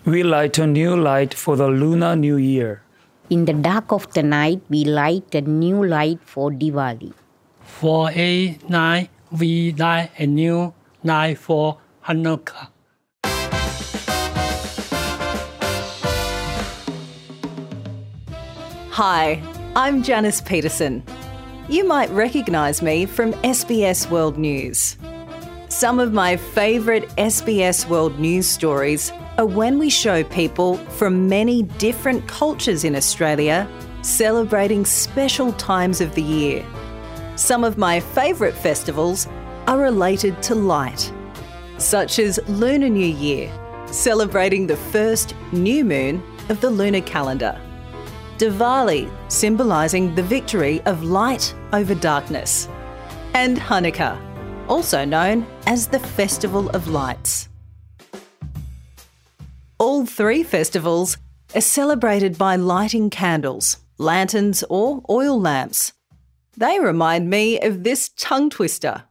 We light a new light for the Lunar New Year. In the dark of the night, we light a new light for Diwali. For a night, we light a new light for Hanukkah. Hi, I'm Janice Peterson. You might recognise me from SBS World News. Some of my favourite SBS World News stories are when we show people from many different cultures in Australia celebrating special times of the year. Some of my favourite festivals are related to light, such as Lunar New Year, celebrating the first new moon of the lunar calendar. Diwali, symbolising the victory of light over darkness. And Hanukkah, also known as the Festival of Lights. All three festivals are celebrated by lighting candles, lanterns or oil lamps. They remind me of this tongue twister.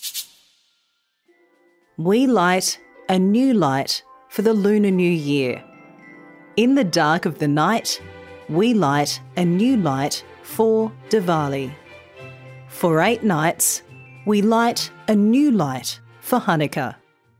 We light a new light for the Lunar New Year. In the dark of the night, we light a new light for Diwali. For 8 nights, we light a new light for Hanukkah.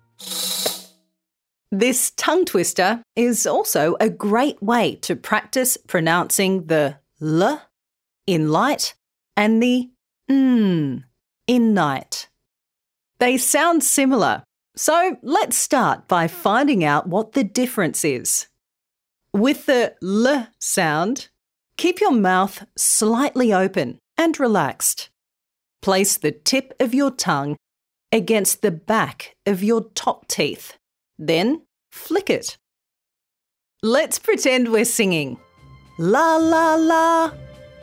This tongue twister is also a great way to practice pronouncing the L in light and the N in night. They sound similar, so let's start by finding out what the difference is. With the L sound, keep your mouth slightly open and relaxed. Place the tip of your tongue against the back of your top teeth. Then flick it. Let's pretend we're singing. La la la.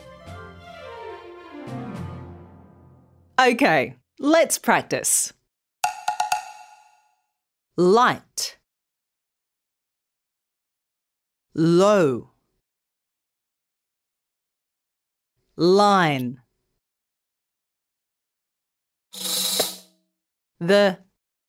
Okay, let's practice. Light. Low. Line. The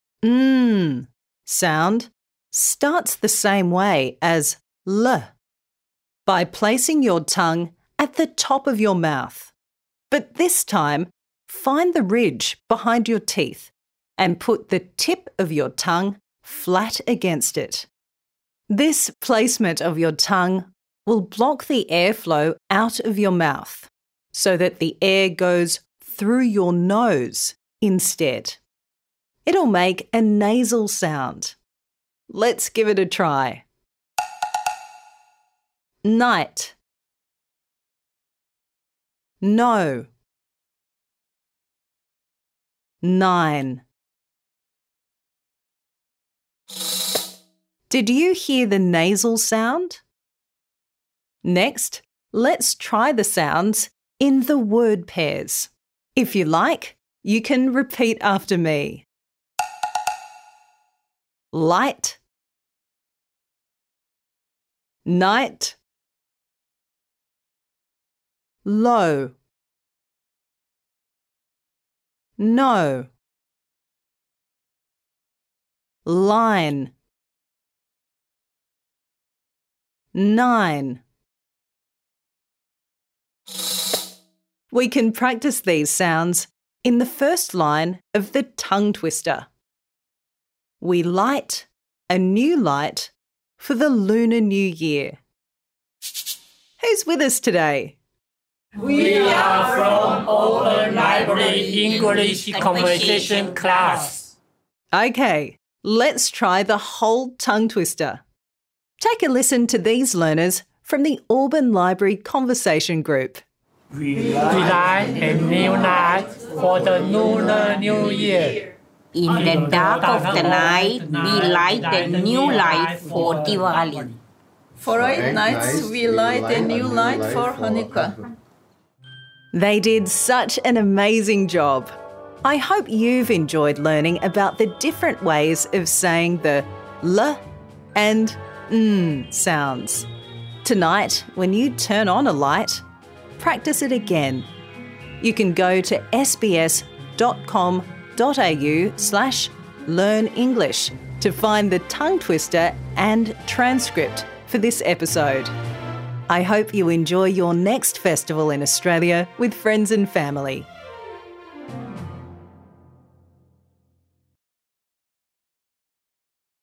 sound starts the same way as L, by placing your tongue at the top of your mouth. But this time, find the ridge behind your teeth and put the tip of your tongue flat against it. This placement of your tongue will block the airflow out of your mouth so that the air goes through your nose instead. It'll make a nasal sound. Let's give it a try. Night. No. 9. Did you hear the nasal sound? Next, let's try the sounds in the word pairs. If you like, you can repeat after me. Light. Night. Low. No. Line. 9. We can practice these sounds in the first line of the tongue twister. We light a new light for the Lunar New Year. Who's with us today? We are from Open Library English Conversation class. Okay, let's try the whole tongue twister. Take a listen to these learners from the Auburn Library Conversation Group. We light a new light for the Lunar New Year. In the dark of the night, we light a new light for Diwali. For 8 nights, we light a new light for Hanukkah. They did such an amazing job. I hope you've enjoyed learning about the different ways of saying the L and N sounds. Tonight, when you turn on a light, practice it again. You can go to sbs.com.au/learn English to find the tongue twister and transcript for this episode. I hope you enjoy your next festival in Australia with friends and family.